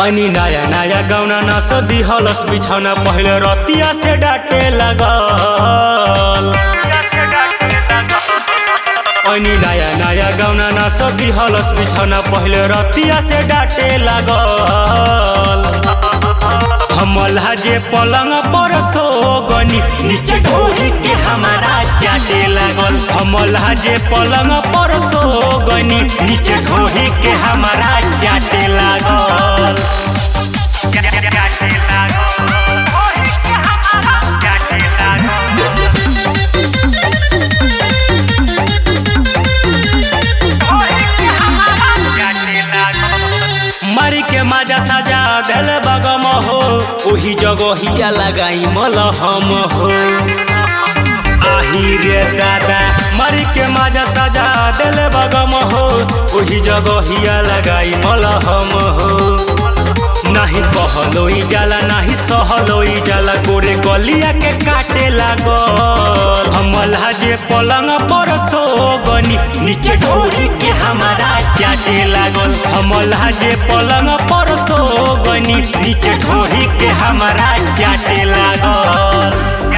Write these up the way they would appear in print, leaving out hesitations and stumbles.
अनि नया नया गौना न सदी हलस बिछौना पहले रतिया से डाटे लगल। अनि नया नया गौना न सदी हलस बिछौना पहले रतिया से डाटे लगल। हमला जे पलंग पर सोगनी नीचे ढोही के हमारा चाटे लागल। हमला जे पलंग पर सोगनी नीचे ढोही के हमारा चाटे लागल। मारी के माजा साजा दिल बगम हो ओही जगहिया लगाई मलहम हो। आही रे दादा मारी के माजा साजा दिल बगम हो ओही जगहिया लगाई मलहम हो। नाही कहलोई जाला नाही सहलोई जाला गोरे गलिया के काटे लागल। हमला जे पलंग पर सोगनी नीचे ढोही के हमारा चाटे लागल। हमला जे पलंग पर सोगनी नीचे ढोही के हमारा चाटे लागल।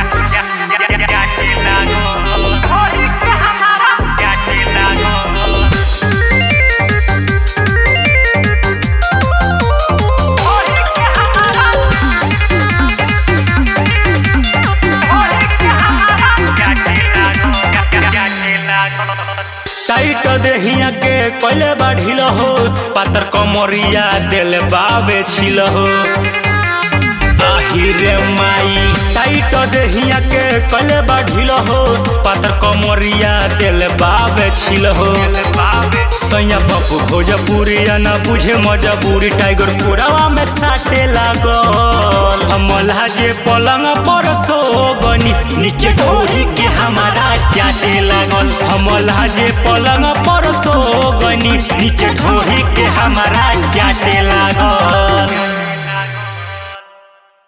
टाइट देहिया के कोइले बाढ़िल हो पातर कमरिया दिल बाबे छिल हो। आही रे माई टाइट देहिया के कोइले बाढ़िल हो पातर कमरिया दिल बाबे छिल हो। सैया बापू भोजपुरिया न बुझे मजबूरी टाइगर पुरावा में साटे लागल। हमला जे पलंग पर सोगनी नीचे ढोही के हमारा चाटे लागल। हमला जे पलंग पर सोगनी नीचे ढोही के हमारा चाटे लागल।